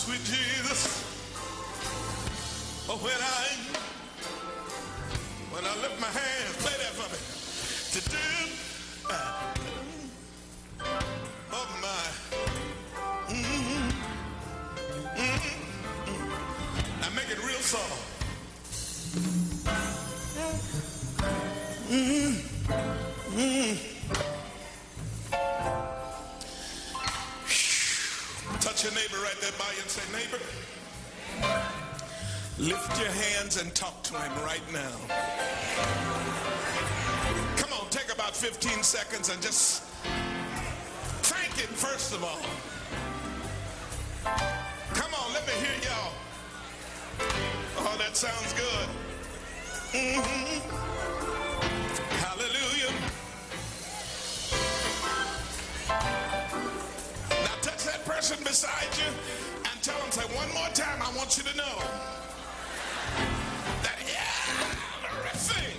Sweet Jesus, oh, when I lift my hands, play that for me. To do, oh my. Now make it real soft. Touch your neighbor right there by you and say, neighbor, lift your hands and talk to him right now. Come on, take about 15 seconds and just thank him first of all. Come on, let me hear y'all. Oh, that sounds good. Hallelujah. Now touch that person beside you and tell them, say one more time, I want you to know that everything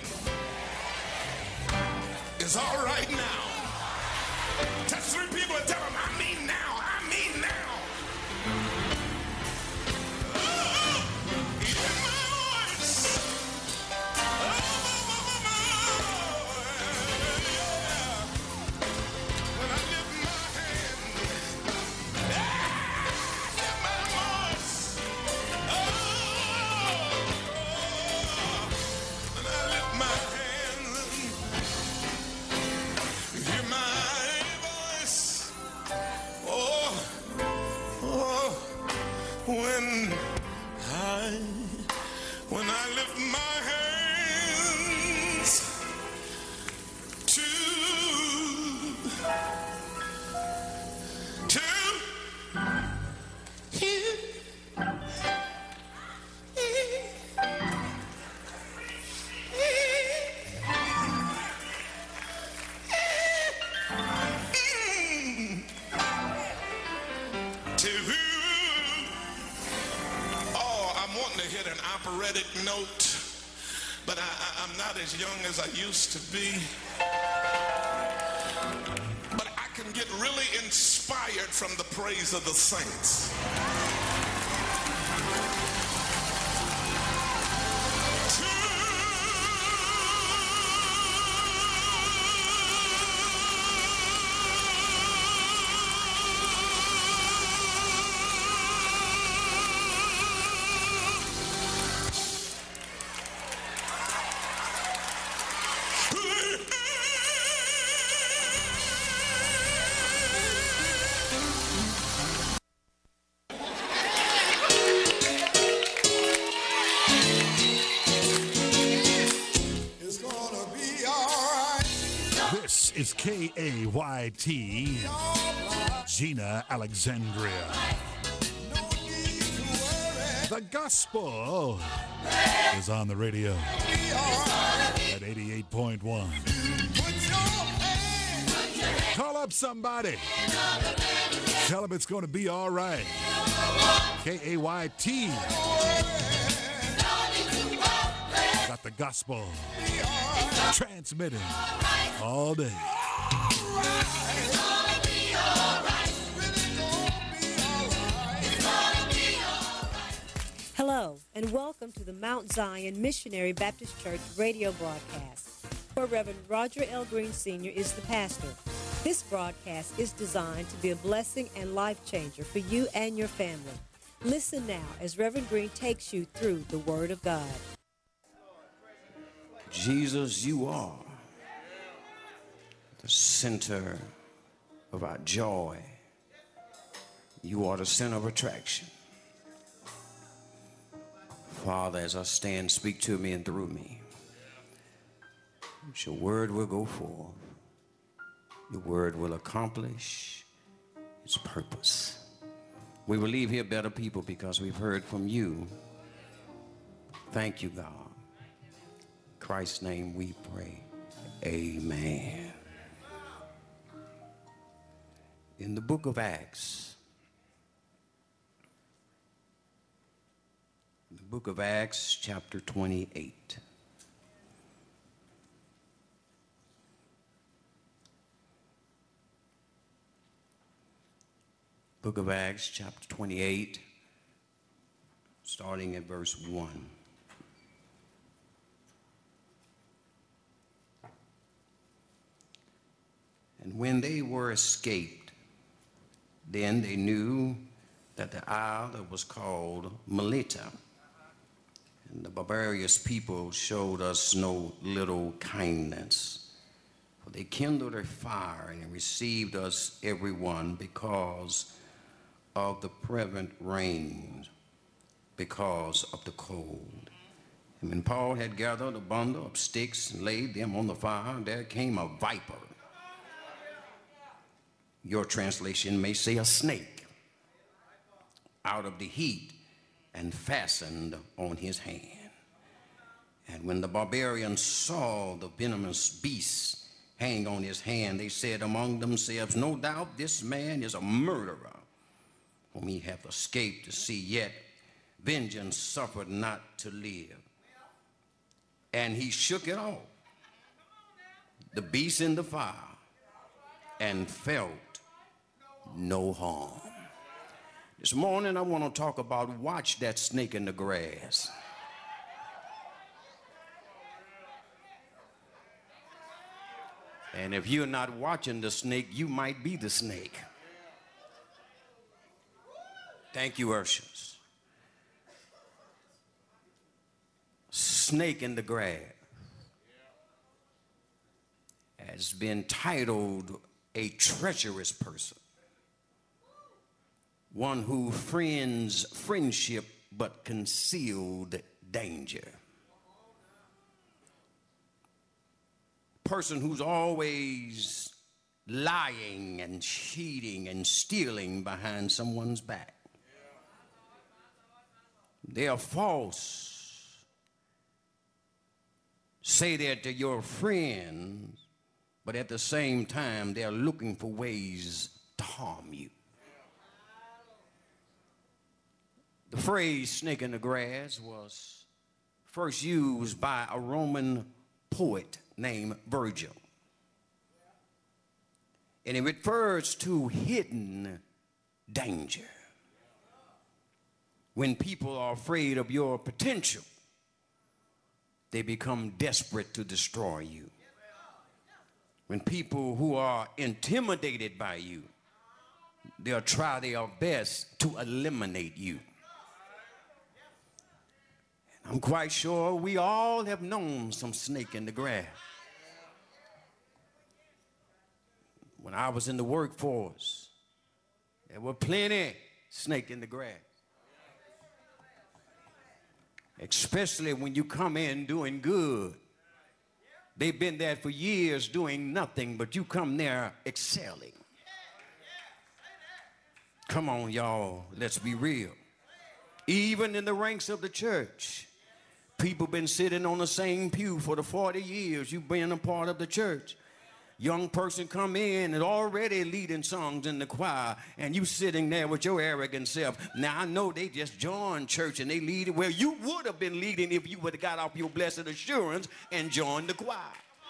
is all right now. Touch three people and tell them, I mean now, I mean now. When I lift my hands to him, to hit an operatic note, but I'm not as young as I used to be. But I can get really inspired from the praise of the saints. This is K-A-Y-T, Gina Alexandria. The gospel is on the radio at 88.1. Call up somebody. Tell them it's going to be all right. K-A-Y-T. Got the gospel transmitting all day. Hello, and welcome to the Mount Zion Missionary Baptist Church radio broadcast, where Reverend Roger L. Green Sr. is the pastor. This broadcast is designed to be a blessing and life changer for you and your family. Listen now as Reverend Green takes you through the Word of God. Jesus, you are the center of our joy. You are the center of attraction. Father, as I stand, speak to me and through me. Your word will go forth. Your word will accomplish its purpose. We will leave here better people because we've heard from you. Thank you, God. In Christ's name we pray. Amen. In the book of Acts, chapter 28. Book of Acts, chapter 28. starting at verse 1. And when they were escaped, then they knew that the isle that was called Melita, and the barbarous people showed us no little kindness, for they kindled a fire and received us every one because of the prevalent rain, because of the cold. And when Paul had gathered a bundle of sticks and laid them on the fire, there came a viper. Your translation may say a snake, out of the heat and fastened on his hand. And when the barbarians saw the venomous beast hang on his hand, they said among themselves, no doubt this man is a murderer, whom he hath escaped to see, yet vengeance suffered not to live. And he shook it off, the beast in the fire, and felt no harm. This morning I want to talk about watch that snake in the grass. And if you're not watching the snake, you might be the snake. Thank you, Urshus. Snake in the grass has been titled a treacherous person, one who friends friendship but concealed danger, person who's always lying and cheating and stealing behind someone's back. They are false. Say that to your friends, but at the same time, they're looking for ways to harm you. The phrase snake in the grass was first used by a Roman poet named Virgil. And it refers to hidden danger. When people are afraid of your potential, they become desperate to destroy you. When people who are intimidated by you, they'll try their best to eliminate you. And I'm quite sure we all have known some snake in the grass. When I was in the workforce, there were plenty snake in the grass. Especially when you come in doing good. They've been there for years doing nothing, but you come there excelling. Come on, y'all, let's be real. Even in the ranks of the church, people been sitting on the same pew for the 40 years you've been a part of the church. Young person come in and already leading songs in the choir, and you sitting there with your arrogant self. Now, I know they just joined church and they lead it. Well, you would have been leading if you would have got off your blessed assurance and joined the choir.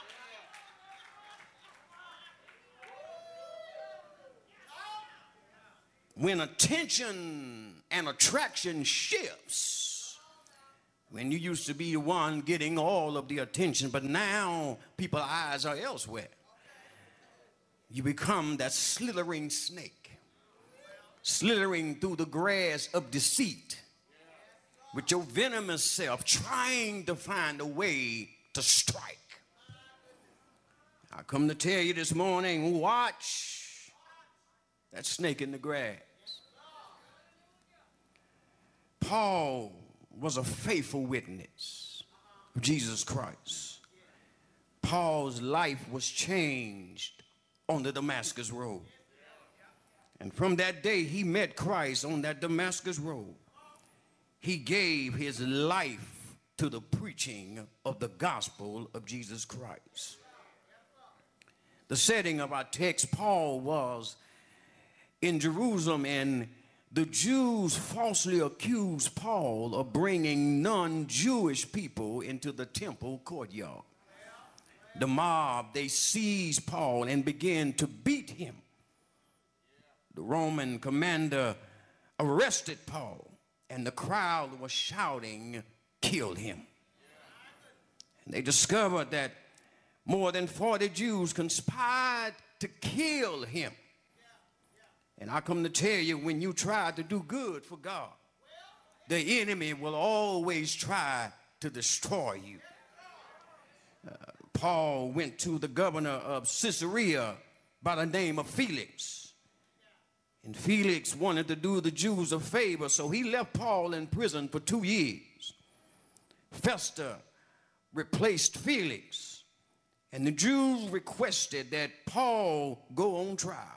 When attention and attraction shifts, when you used to be the one getting all of the attention, but now people's eyes are elsewhere. You become that slithering snake, slithering through the grass of deceit with your venomous self, trying to find a way to strike. I come to tell you this morning, watch that snake in the grass. Paul was a faithful witness of Jesus Christ. Paul's life was changed on the Damascus Road. And from that day he met Christ on that Damascus Road. He gave his life to the preaching of the gospel of Jesus Christ. The setting of our text, Paul was in Jerusalem, and the Jews falsely accused Paul of bringing non-Jewish people into the temple courtyard. The mob, they seized Paul and began to beat him. The Roman commander arrested Paul and the crowd was shouting, "Kill him." And they discovered that more than 40 Jews conspired to kill him. And I come to tell you, when you try to do good for God, the enemy will always try to destroy you. Paul went to the governor of Caesarea by the name of Felix. And Felix wanted to do the Jews a favor, so he left Paul in prison for 2 years. Festus replaced Felix, and the Jews requested that Paul go on trial.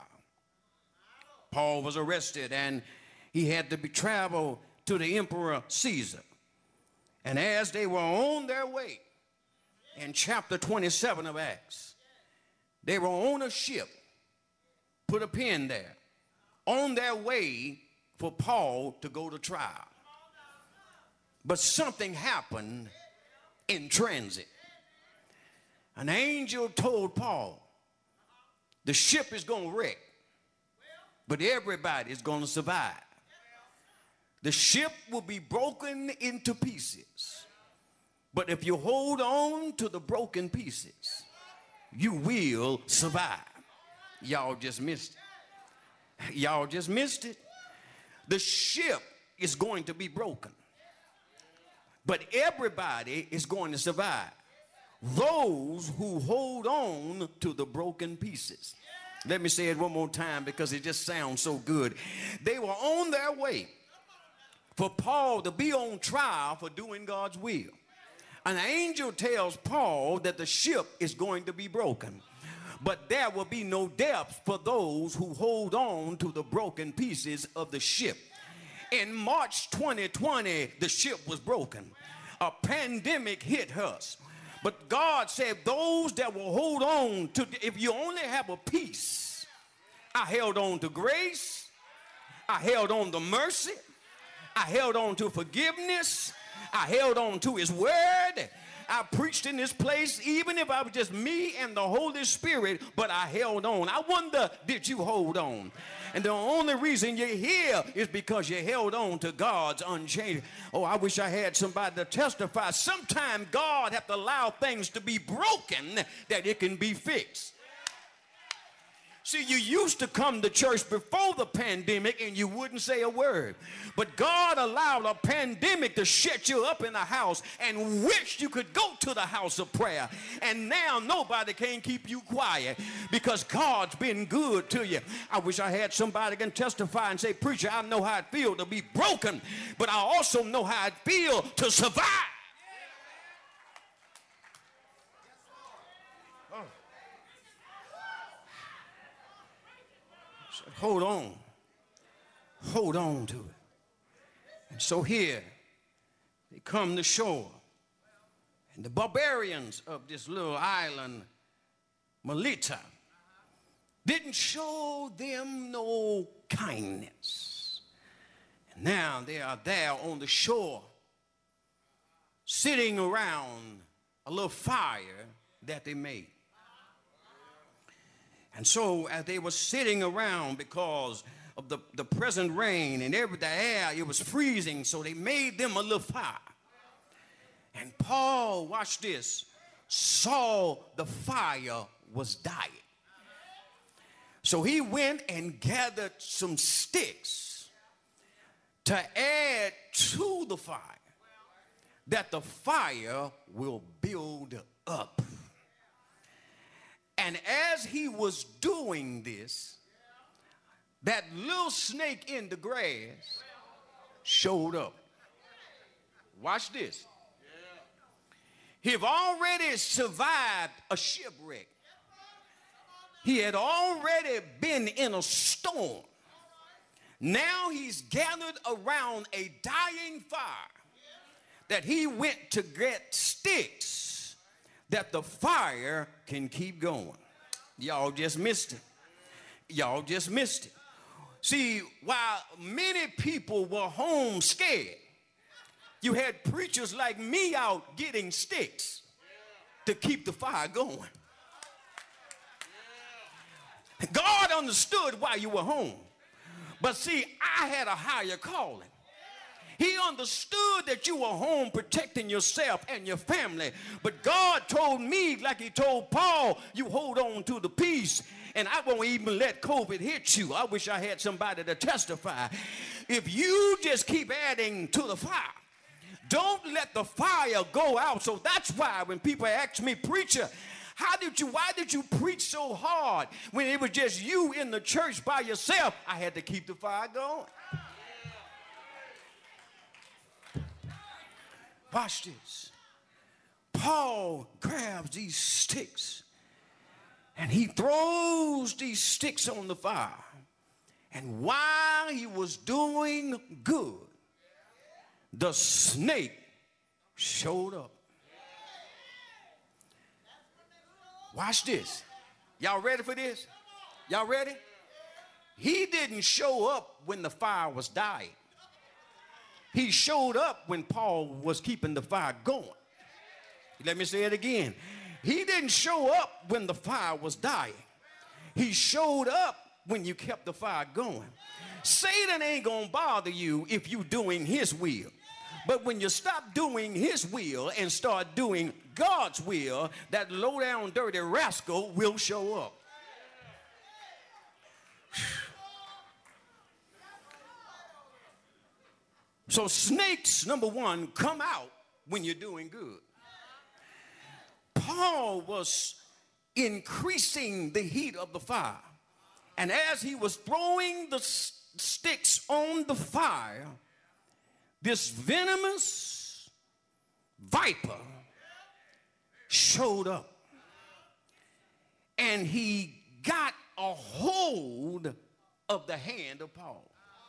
Paul was arrested, and he had to be traveled to the Emperor Caesar. And as they were on their way, in chapter 27 of Acts, they were on a ship, put a pin there, on their way for Paul to go to trial. But something happened in transit. An angel told Paul, the ship is going to wreck, but everybody is going to survive. The ship will be broken into pieces, but if you hold on to the broken pieces, you will survive. Y'all just missed it. Y'all just missed it. The ship is going to be broken, but everybody is going to survive. Those who hold on to the broken pieces. Let me say it one more time because it just sounds so good. They were on their way for Paul to be on trial for doing God's will. An angel tells Paul that the ship is going to be broken, but there will be no death for those who hold on to the broken pieces of the ship. In March 2020, the ship was broken. A pandemic hit us. But God said those that will hold on to, if you only have a piece, I held on to grace, I held on to mercy, I held on to forgiveness, I held on to his word. I preached in this place even if I was just me and the Holy Spirit, but I held on. I wonder, did you hold on? And the only reason you're here is because you held on to God's unchanging. Oh, I wish I had somebody to testify. Sometimes God has to allow things to be broken that it can be fixed. See, you used to come to church before the pandemic and you wouldn't say a word. But God allowed a pandemic to shut you up in the house and wished you could go to the house of prayer. And now nobody can keep you quiet because God's been good to you. I wish I had somebody can testify and say, preacher, I know how it feels to be broken, but I also know how it feels to survive. Hold on to it. And so here they come to shore, and the barbarians of this little island, Melita, didn't show them no kindness. And now they are there on the shore, sitting around a little fire that they made. And so as they were sitting around because of the present rain and the air, it was freezing, so they made them a little fire. And Paul, watch this, saw the fire was dying. So he went and gathered some sticks to add to the fire, that the fire will build up. And as he was doing this, that little snake in the grass showed up. Watch this. He had already survived a shipwreck. He had already been in a storm. Now he's gathered around a dying fire that he went to get sticks that the fire can keep going. Y'all just missed it. Y'all just missed it. See, while many people were home scared, you had preachers like me out getting sticks to keep the fire going. God understood why you were home. But see, I had a higher calling. He understood that you were home protecting yourself and your family. But God told me, like he told Paul, you hold on to the peace, and I won't even let COVID hit you. I wish I had somebody to testify. If you just keep adding to the fire, don't let the fire go out. So that's why when people ask me, preacher, why did you preach so hard when it was just you in the church by yourself? I had to keep the fire going. Watch this. Paul grabs these sticks and he throws these sticks on the fire. And while he was doing good, the snake showed up. Watch this. Y'all ready for this? Y'all ready? He didn't show up when the fire was dying. He showed up when Paul was keeping the fire going. Let me say it again. He didn't show up when the fire was dying. He showed up when you kept the fire going. Satan ain't gonna bother you if you're doing his will. But when you stop doing his will and start doing God's will, that low down dirty rascal will show up. So snakes, number one, come out when you're doing good. Paul was increasing the heat of the fire. And as he was throwing the sticks on the fire, this venomous viper showed up. And he got a hold of the hand of Paul.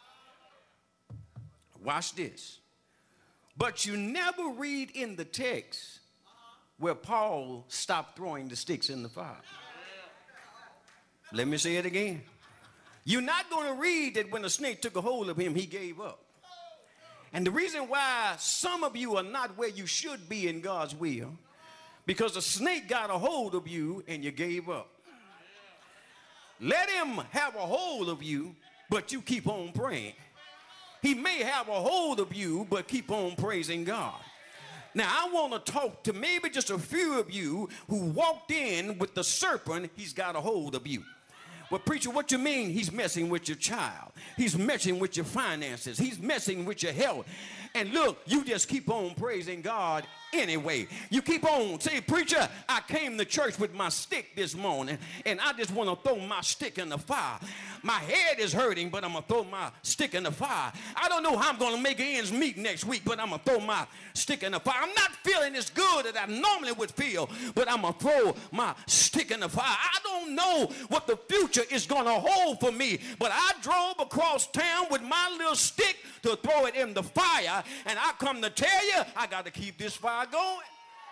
Watch this. But you never read in the text where Paul stopped throwing the sticks in the fire. Let me say it again. You're not going to read that when the snake took a hold of him, he gave up. And the reason why some of you are not where you should be in God's will, because the snake got a hold of you and you gave up. Let him have a hold of you, but you keep on praying. He may have a hold of you, but keep on praising God. Now, I want to talk to maybe just a few of you who walked in with the serpent. He's got a hold of you. Well, preacher, what you mean? He's messing with your child. He's messing with your finances. He's messing with your health. And look, you just keep on praising God anyway. You keep on. Say, preacher, I came to church with my stick this morning, and I just want to throw my stick in the fire. My head is hurting, but I'm going to throw my stick in the fire. I don't know how I'm going to make ends meet next week, but I'm going to throw my stick in the fire. I'm not feeling as good as I normally would feel, but I'm going to throw my stick in the fire. I don't know what the future is going to hold for me, but I drove across town with my little stick to throw it in the fire, and I come to tell you, I got to keep this fire going.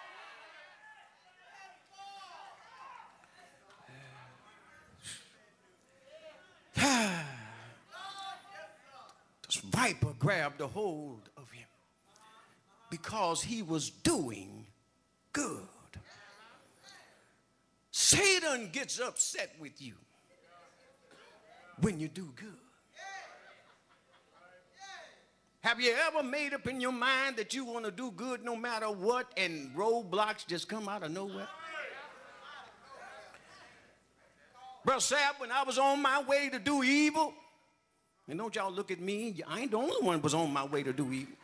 This viper grabbed a hold of him because he was doing good. Satan gets upset with you when you do good. Have you ever made up in your mind that you want to do good no matter what, and roadblocks just come out of nowhere? Brother Sapp, when I was on my way to do evil, and don't y'all look at me, I ain't the only one who was on my way to do evil.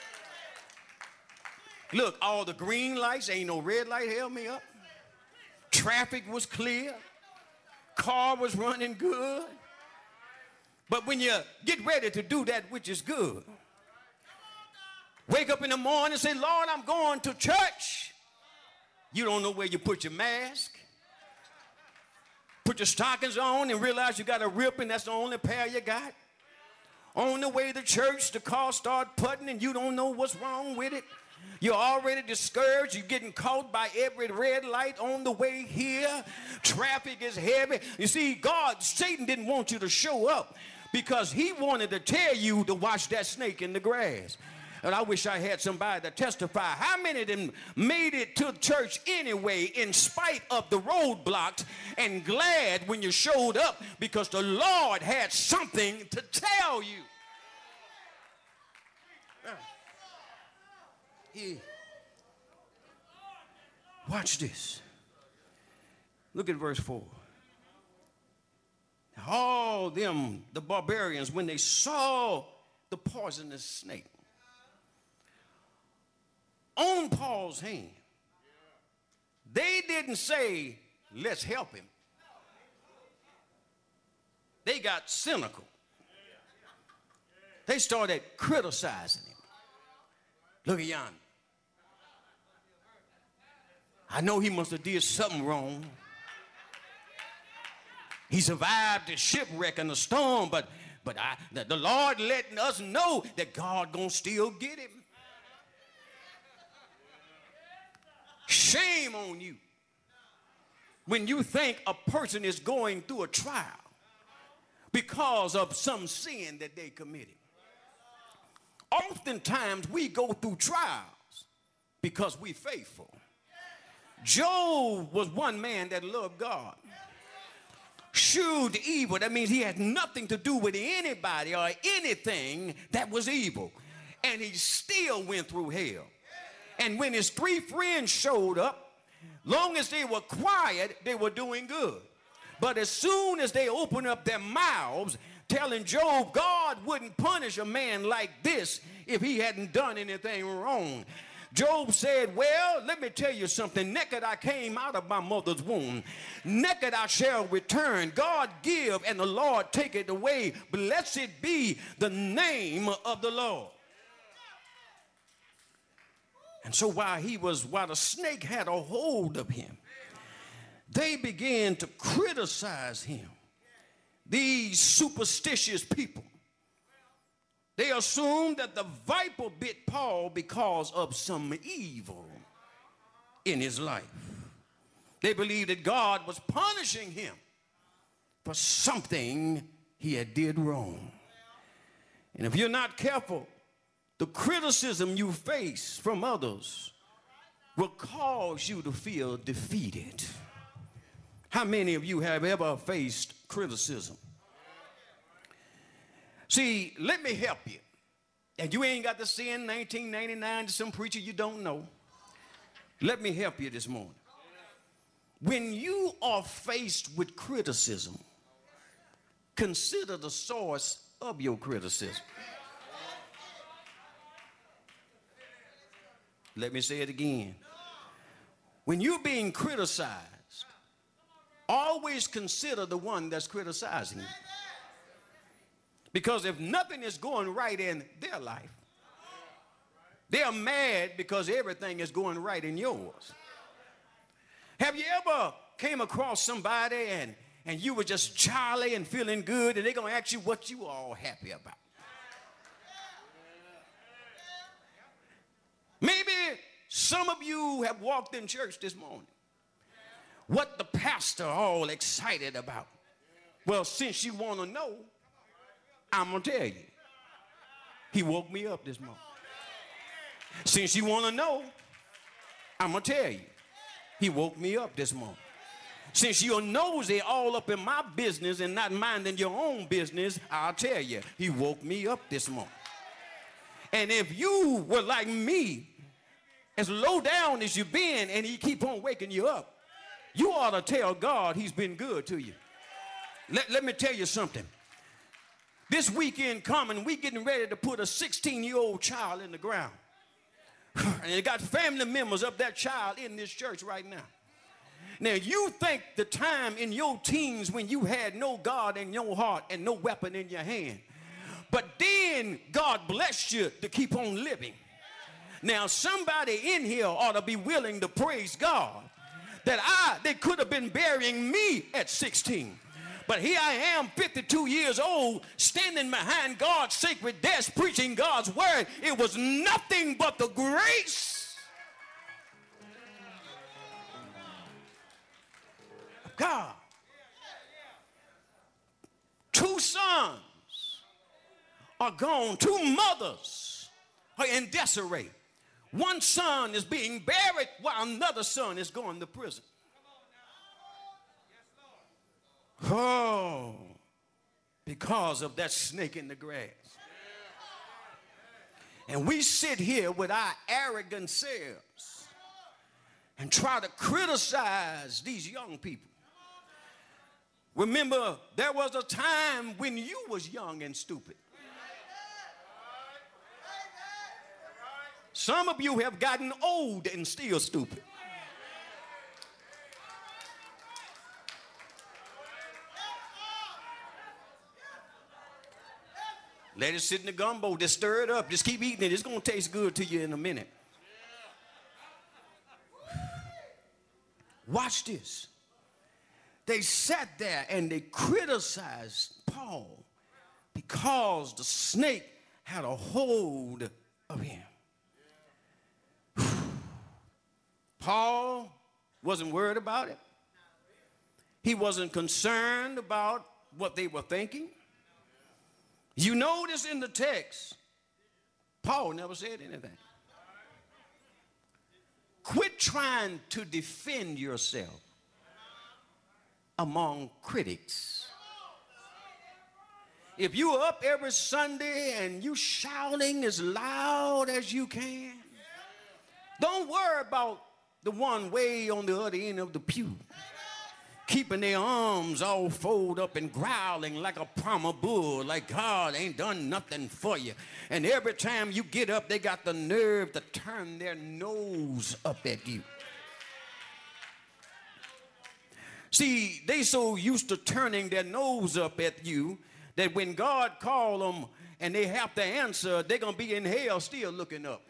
Look, all the green lights, ain't no red light held me up. Traffic was clear. Car was running good. But when you get ready to do that which is good, wake up in the morning and say, Lord, I'm going to church. You don't know where you put your mask. Put your stockings on and realize you got a rip and that's the only pair you got. On the way to church, the car start putting and you don't know what's wrong with it. You're already discouraged. You're getting caught by every red light on the way here. Traffic is heavy. You see, Satan didn't want you to show up because he wanted to tell you to watch that snake in the grass. And I wish I had somebody to testify. How many of them made it to church anyway in spite of the roadblocks and glad when you showed up because the Lord had something to tell you? Watch this. Look at verse 4. All them, the barbarians, when they saw the poisonous snake on Paul's hand, they didn't say, let's help him. They got cynical. They started criticizing him. Look at yonder. I know he must have did something wrong. He survived the shipwreck and the storm, but the Lord letting us know that God gonna still get him. Shame on you when you think a person is going through a trial because of some sin that they committed. Oftentimes we go through trials because we're faithful. Job was one man that loved God. Shewed evil, that means he had nothing to do with anybody or anything that was evil. And he still went through hell. And when his 3 friends showed up, long as they were quiet, they were doing good. But as soon as they opened up their mouths, telling Job God wouldn't punish a man like this if he hadn't done anything wrong, Job said, well, let me tell you something. Naked I came out of my mother's womb. Naked I shall return. God give and the Lord take it away. Blessed be the name of the Lord. And so while the snake had a hold of him, they began to criticize him. These superstitious people. They assumed that the viper bit Paul because of some evil in his life. They believed that God was punishing him for something he had did wrong. And if you're not careful, the criticism you face from others will cause you to feel defeated. How many of you have ever faced criticism? See, let me help you. And you ain't got to send 1999 to some preacher you don't know. Let me help you this morning. When you are faced with criticism, consider the source of your criticism. Let me say it again. When you're being criticized, always consider the one that's criticizing you. Because if nothing is going right in their life, they're mad because everything is going right in yours. Have you ever came across somebody and you were just jolly and feeling good and they're going to ask you what you are all happy about? Maybe some of you have walked in church this morning. What the pastor all excited about? Well, since you want to know, I'm going to tell you. He woke me up this morning. Since you want to know, I'm going to tell you. He woke me up this morning. Since you're nosy all up in my business and not minding your own business, I'll tell you. He woke me up this morning. And if you were like me, as low down as you've been, and he keep on waking you up, you ought to tell God he's been good to you. Let me tell you something. This weekend coming, we getting ready to put a 16-year-old child in the ground. And they got family members of that child in this church right now. Now, you think the time in your teens when you had no God in your heart and no weapon in your hand. But then God blessed you to keep on living. Now, somebody in here ought to be willing to praise God that they could have been burying me at 16. But here I am, 52 years old, standing behind God's sacred desk, preaching God's word. It was nothing but the grace of God. 2 sons are gone. 2 mothers are in disarray. 1 son is being buried while another son is going to prison. Oh, because of that snake in the grass. And we sit here with our arrogant selves and try to criticize these young people. Remember, there was a time when you was young and stupid. Some of you have gotten old and still stupid. Let it sit in the gumbo, just stir it up, just keep eating it. It's going to taste good to you in a minute. Watch this. They sat there and they criticized Paul because the snake had a hold of him. Paul wasn't worried about it. He wasn't concerned about what they were thinking. You notice in the text, Paul never said anything. Quit trying to defend yourself among critics. If you're up every Sunday and you shouting as loud as you can, don't worry about the one way on the other end of the pew, keeping their arms all folded up and growling like a Brahma bull, like God ain't done nothing for you. And every time you get up, they got the nerve to turn their nose up at you. See, they so used to turning their nose up at you that when God called them and they have to answer, they're going to be in hell still looking up.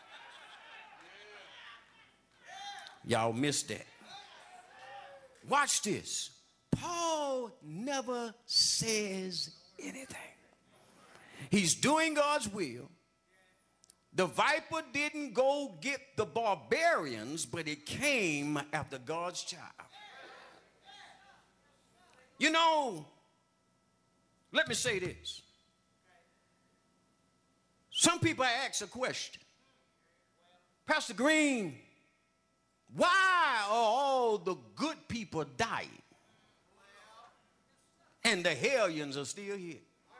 Y'all missed that. Watch this. Paul never says anything. He's doing God's will. The viper didn't go get the barbarians, but it came after God's child. You know, let me say this. Some people ask a question. Pastor Green, why are all the good people dying and the hellions are still here?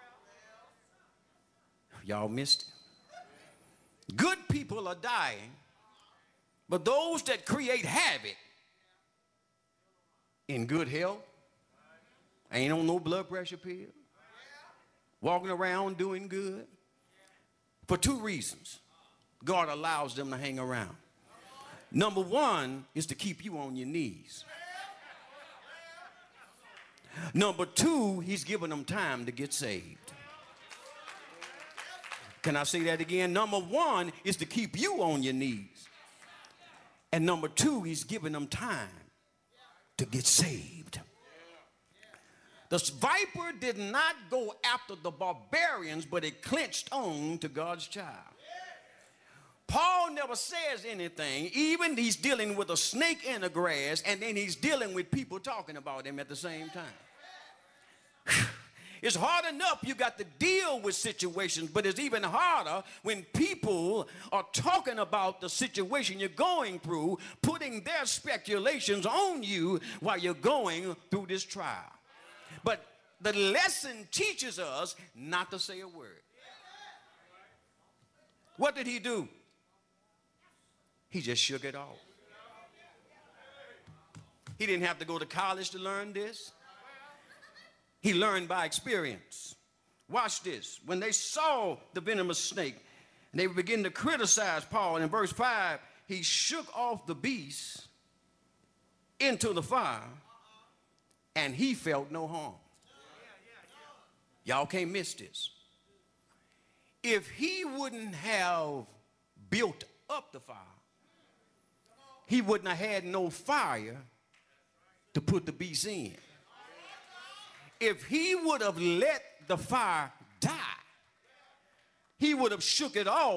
Y'all missed it. Good people are dying, but those that create havoc in good health, ain't on no blood pressure pill, walking around doing good, for two reasons God allows them to hang around. Number one is to keep you on your knees. Number two, he's giving them time to get saved. Can I say that again? Number one is to keep you on your knees. And number two, he's giving them time to get saved. The viper did not go after the barbarians, but it clenched on to God's child. Paul never says anything. Even he's dealing with a snake in the grass, and then he's dealing with people talking about him at the same time. It's hard enough you got to deal with situations, but it's even harder when people are talking about the situation you're going through, putting their speculations on you while you're going through this trial. But the lesson teaches us not to say a word. What did he do? He just shook it off. He didn't have to go to college to learn this. He learned by experience. Watch this. When they saw the venomous snake, and they began to criticize Paul, and in verse 5, he shook off the beast into the fire, and he felt no harm. Y'all can't miss this. If he wouldn't have built up the fire, he wouldn't have had no fire to put the beast in. If he would have let the fire die, he would have shook it off